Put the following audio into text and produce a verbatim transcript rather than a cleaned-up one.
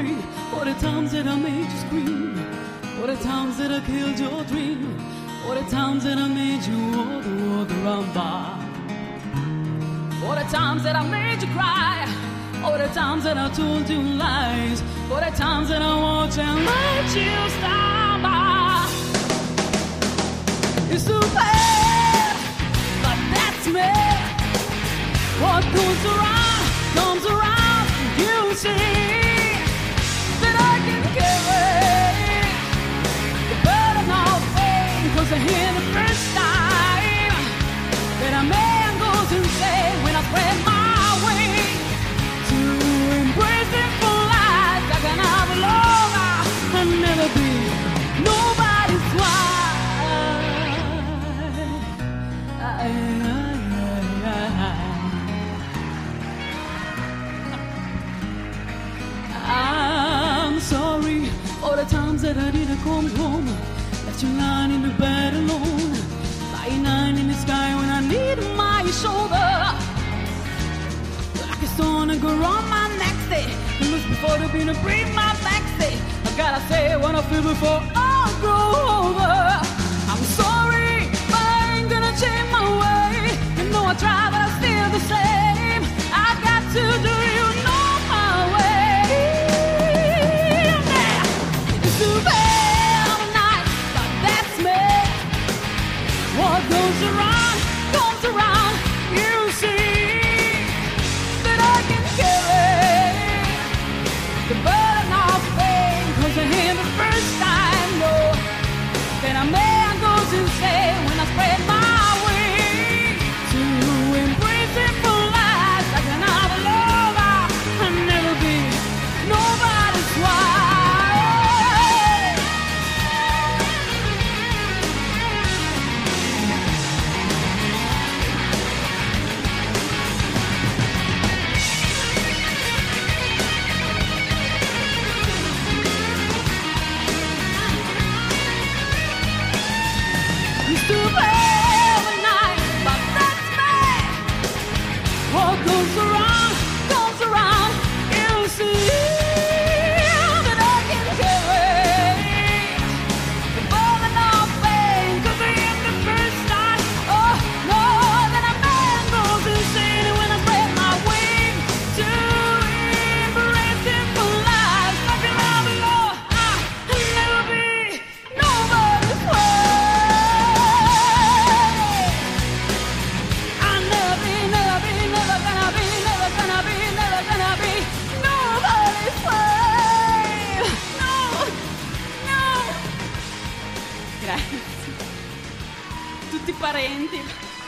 sorry for the times that I made you scream, for the times that I killed your dream, for the times that I made you walk the walk around by, for the times that I made you cry, for the times that I told you lies, for the times that I watched and let you stand by. It's too bad, but that's me. What goes around comes around. You see that I can carry the burden of pain, 'cause I hear the first time that a man goes insane when I spread my wings to embrace it for life. I can have a lover and never be nobody's wife. I, I, I, I'm sorry for the times that I didn't come home, left you lying in the bed alone, lying nine in the sky when I needed my shoulder, like a stone to go on my next day, and look before the being to breathe my back day. I gotta say what I feel before I grow older. I'm sorry, but I ain't gonna change my way. You know I try, but I'm still the same. I got to do you know my way. What goes around, comes around. You see that I can carry the burden of pain, 'cause I hear the first time, no, that a man goes insane when I spread my wings to embrace it for life. I can have a lover and never be nobody's wife. What goes around, comes around. You see that I can carry the burden of pain, 'cause I am the first time. Oh no, that a man goes insane when I spread my wings to embrace him for life. I can have a love, I'll never be nobody's way. I'll never be, never be, never gonna be, never gonna be, never gonna be nobody's way. No, no. Grazie. Tutti parenti.